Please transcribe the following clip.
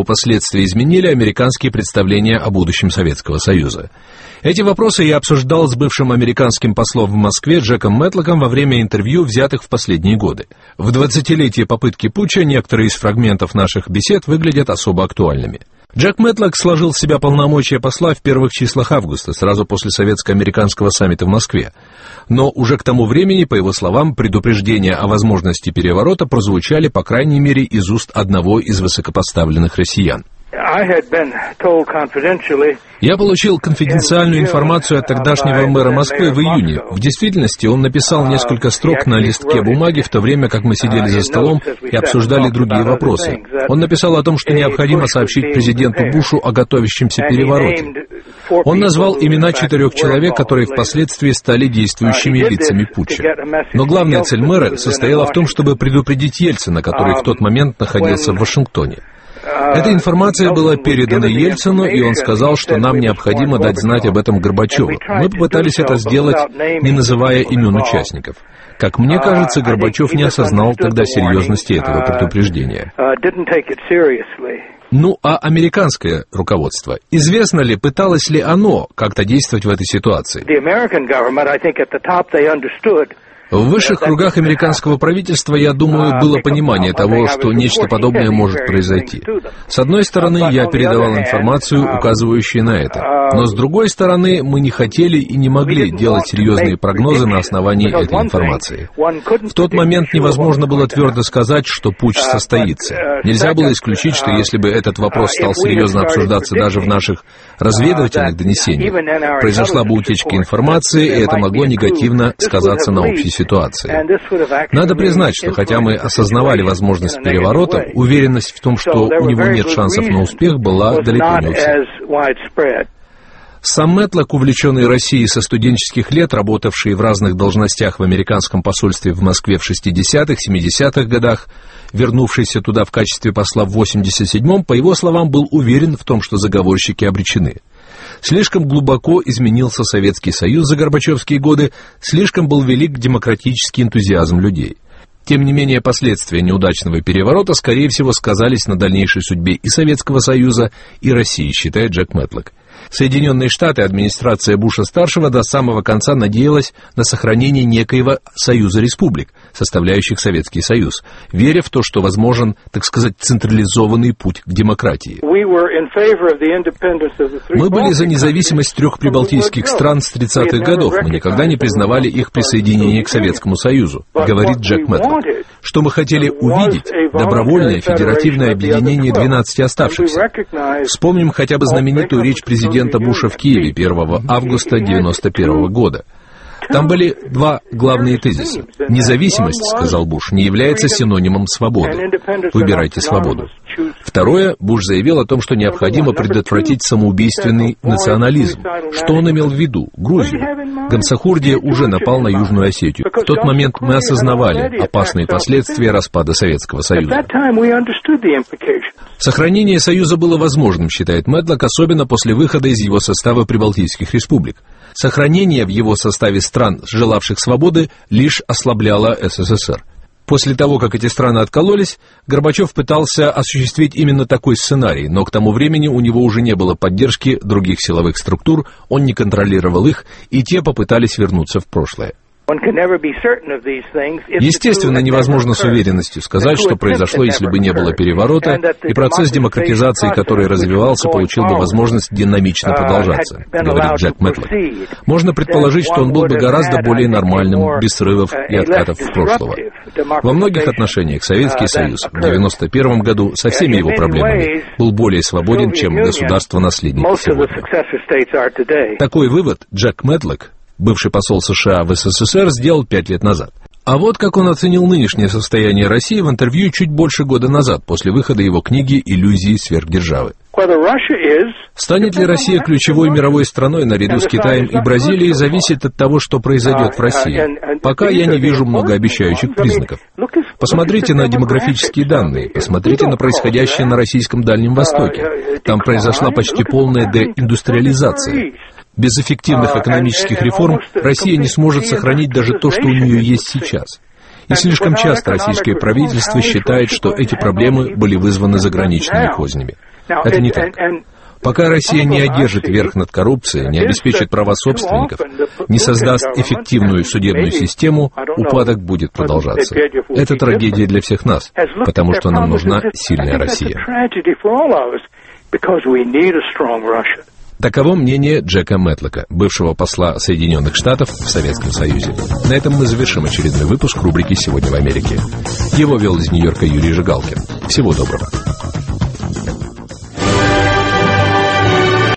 его последствия изменили американские представления о будущем Советского Союза. Эти вопросы я обсуждал с бывшим американским послом в Москве Джеком Мэтлоком во время интервью, взятых в последние годы. В 20-летие попытки путча некоторые из фрагментов наших бесед выглядят особо актуальными. Джек Мэтлок сложил в себя полномочия посла в первых числах августа, сразу после советско-американского саммита в Москве. Но уже к тому времени, по его словам, предупреждения о возможности переворота прозвучали, по крайней мере, из уст одного из высокопоставленных россиян. Я получил конфиденциальную информацию от тогдашнего мэра Москвы в июне. В действительности он написал несколько строк на листке бумаги, в то время как мы сидели за столом и обсуждали другие вопросы. Он написал о том, что необходимо сообщить президенту Бушу о готовящемся перевороте. Он назвал имена 4 человек, которые впоследствии стали действующими лицами путча. Но главная цель мэра состояла в том, чтобы предупредить Ельцина, который в тот момент находился в Вашингтоне. Эта информация была передана Ельцину, и он сказал, что нам необходимо дать знать об этом Горбачеву. Мы попытались это сделать, не называя имен участников. Как мне кажется, Горбачев не осознал тогда серьезности этого предупреждения. Ну, а американское руководство? Известно ли, пыталось ли оно как-то действовать в этой ситуации? В высших кругах американского правительства, я думаю, было понимание того, что нечто подобное может произойти. С одной стороны, я передавал информацию, указывающую на это. Но с другой стороны, мы не хотели и не могли делать серьезные прогнозы на основании этой информации. В тот момент невозможно было твердо сказать, что путч состоится. Нельзя было исключить, что если бы этот вопрос стал серьезно обсуждаться даже в наших разведывательных донесениях, произошла бы утечка информации, и это могло негативно сказаться на общей ситуации. Надо признать, что хотя мы осознавали возможность переворота, уверенность в том, что у него нет шансов на успех, была далеко не у всех. Сам Мэтлок, увлеченный Россией со студенческих лет, работавший в разных должностях в американском посольстве в Москве в 60-х, 70-х годах, вернувшийся туда в качестве посла в 87-м, по его словам, был уверен в том, что заговорщики обречены. Слишком глубоко изменился Советский Союз за горбачевские годы, слишком был велик демократический энтузиазм людей. Тем не менее, последствия неудачного переворота, скорее всего, сказались на дальнейшей судьбе и Советского Союза, и России, считает Джек Мэтлок. Соединенные Штаты, администрация Буша-старшего до самого конца надеялась на сохранение некоего союза республик, составляющих Советский Союз, веря в то, что возможен, так сказать, централизованный путь к демократии. Мы были за независимость 3 прибалтийских стран с 30-х годов, мы никогда не признавали их присоединение к Советскому Союзу, говорит Джек Мэтлок. Что мы хотели увидеть? Добровольное федеративное объединение 12 оставшихся. Вспомним хотя бы знаменитую речь президента Буша в Киеве 1 августа 1991 года. Там были 2 главные тезиса. Независимость, сказал Буш, не является синонимом свободы. Выбирайте свободу. Второе, Буш заявил о том, что необходимо предотвратить самоубийственный национализм. Что он имел в виду? Грузию. Гамсахурдия уже напал на Южную Осетию. В тот момент мы осознавали опасные последствия распада Советского Союза. Сохранение Союза было возможным, считает Мэтлок, особенно после выхода из его состава прибалтийских республик. Сохранение в его составе стран, желавших свободы, лишь ослабляло СССР. После того, как эти страны откололись, Горбачев пытался осуществить именно такой сценарий, но к тому времени у него уже не было поддержки других силовых структур, он не контролировал их, и те попытались вернуться в прошлое. Естественно, невозможно с уверенностью сказать, что произошло, если бы не было переворота, и процесс демократизации, который развивался, получил бы возможность динамично продолжаться, говорит Джек Мэтлок. Можно предположить, что он был бы гораздо более нормальным, без срывов и откатов в прошлого. Во многих отношениях Советский Союз в 1991 году со всеми его проблемами был более свободен, чем государство-наследники сегодня. Такой вывод Джек Мэтлок, бывший посол США в СССР, сделал 5 лет назад. А вот как он оценил нынешнее состояние России в интервью чуть больше года назад, после выхода его книги «Иллюзии сверхдержавы». Станет ли Россия ключевой мировой страной наряду с Китаем и Бразилией, зависит от того, что произойдет в России. Пока я не вижу многообещающих признаков. Посмотрите на демографические данные, посмотрите на происходящее на российском Дальнем Востоке. Там произошла почти полная деиндустриализация. Без эффективных экономических реформ Россия не сможет сохранить даже то, что у нее есть сейчас. И слишком часто российское правительство считает, что эти проблемы были вызваны заграничными кознями. Это не так. Пока Россия не одержит верх над коррупцией, не обеспечит права собственников, не создаст эффективную судебную систему, упадок будет продолжаться. Это трагедия для всех нас, потому что нам нужна сильная Россия. Таково мнение Джека Мэтлока, бывшего посла Соединенных Штатов в Советском Союзе. На этом мы завершим очередной выпуск рубрики «Сегодня в Америке». Его вел из Нью-Йорка Юрий Жигалкин. Всего доброго.